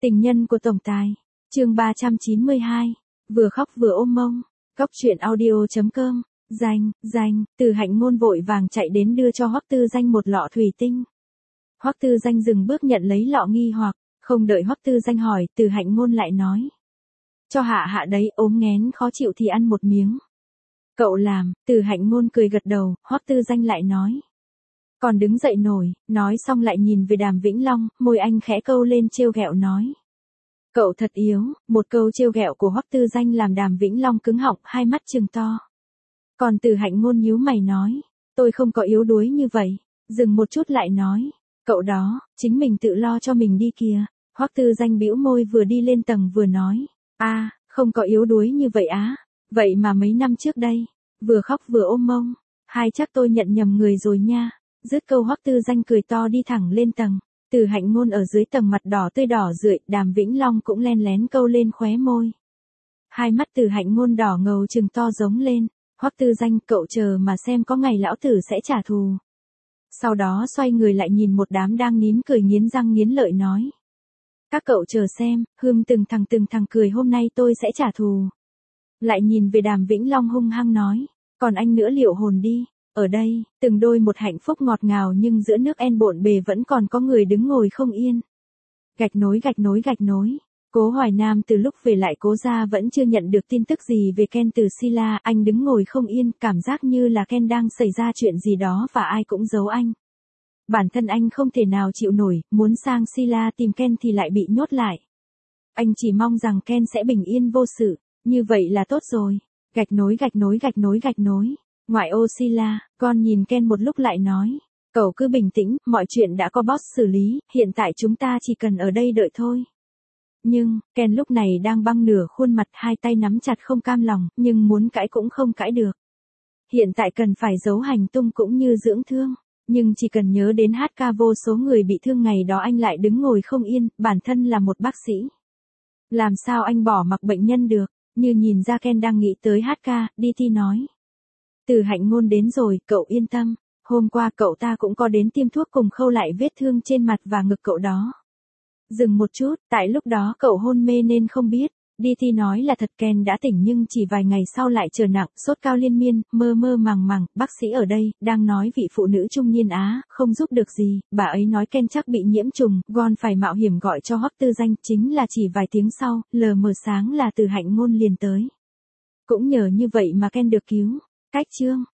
Tình nhân của tổng tài. Chương 392. Vừa khóc vừa ôm mông. Góc truyện audio.com. Danh, Từ Hạnh Ngôn vội vàng chạy đến đưa cho Hoắc Tư Danh một lọ thủy tinh. Hoắc Tư Danh dừng bước nhận lấy lọ nghi hoặc, không đợi Hoắc Tư Danh hỏi, Từ Hạnh Ngôn lại nói. Cho hạ đấy, ốm nghén khó chịu thì ăn một miếng. Cậu làm, Từ Hạnh Ngôn cười gật đầu, Hoắc Tư Danh lại nói. Còn đứng dậy nổi, nói xong lại nhìn về Đàm Vĩnh Long, môi anh khẽ câu lên trêu ghẹo nói. Cậu thật yếu, một câu trêu ghẹo của Hoắc Tư Danh làm Đàm Vĩnh Long cứng họng, hai mắt trừng to. Còn Từ Hạnh Ngôn nhíu mày nói, tôi không có yếu đuối như vậy, dừng một chút lại nói, cậu đó, chính mình tự lo cho mình đi kìa. Hoắc Tư Danh bĩu môi vừa đi lên tầng vừa nói, không có yếu đuối như vậy á, vậy mà mấy năm trước đây, vừa khóc vừa ôm mông, chắc tôi nhận nhầm người rồi nha. Dứt câu Hoắc Tư Danh cười to đi thẳng lên tầng. Từ Hạnh Ngôn ở dưới tầng mặt đỏ tươi đỏ rượi, Đàm Vĩnh Long cũng len lén câu lên khóe môi. Hai mắt Từ Hạnh Ngôn đỏ ngầu trừng to giống lên, Hoắc Tư Danh, cậu chờ mà xem có ngày lão tử sẽ trả thù. Sau đó xoay người lại nhìn một đám đang nín cười nghiến răng nghiến lợi nói. Các cậu chờ xem, hương từng thằng cười hôm nay tôi sẽ trả thù. Lại nhìn về Đàm Vĩnh Long hung hăng nói, còn anh nữa liệu hồn đi. Ở đây, từng đôi một hạnh phúc ngọt ngào nhưng giữa nước en bộn bề vẫn còn có người đứng ngồi không yên. Gạch nối. Cố Hoài Nam từ lúc về lại Cố gia vẫn chưa nhận được tin tức gì về Ken từ Sila, anh đứng ngồi không yên, cảm giác như là Ken đang xảy ra chuyện gì đó và ai cũng giấu anh. Bản thân anh không thể nào chịu nổi, muốn sang Sila tìm Ken thì lại bị nhốt lại. Anh chỉ mong rằng Ken sẽ bình yên vô sự, như vậy là tốt rồi. Gạch nối. Ngoại ô Sila, con nhìn Ken một lúc lại nói, cậu cứ bình tĩnh, mọi chuyện đã có boss xử lý, hiện tại chúng ta chỉ cần ở đây đợi thôi. Nhưng, Ken lúc này đang băng nửa khuôn mặt, hai tay nắm chặt không cam lòng, nhưng muốn cãi cũng không cãi được. Hiện tại cần phải giấu hành tung cũng như dưỡng thương, nhưng chỉ cần nhớ đến HK vô số người bị thương ngày đó anh lại đứng ngồi không yên, bản thân là một bác sĩ. Làm sao anh bỏ mặc bệnh nhân được, như nhìn ra Ken đang nghĩ tới HK, DT nói. Từ Hạnh Ngôn đến rồi, cậu yên tâm, hôm qua cậu ta cũng có đến tiêm thuốc cùng khâu lại vết thương trên mặt và ngực cậu đó. Dừng một chút, tại lúc đó cậu hôn mê nên không biết, DT nói là thật. Ken đã tỉnh nhưng chỉ vài ngày sau lại trở nặng, sốt cao liên miên, mơ màng, bác sĩ ở đây, đang nói vị phụ nữ trung niên không giúp được gì, bà ấy nói Ken chắc bị nhiễm trùng, Gon phải mạo hiểm gọi cho Hoắc Tư Danh, chính là chỉ vài tiếng sau, lờ mờ sáng là Từ Hạnh Ngôn liền tới. Cũng nhờ như vậy mà Ken được cứu. Cách chương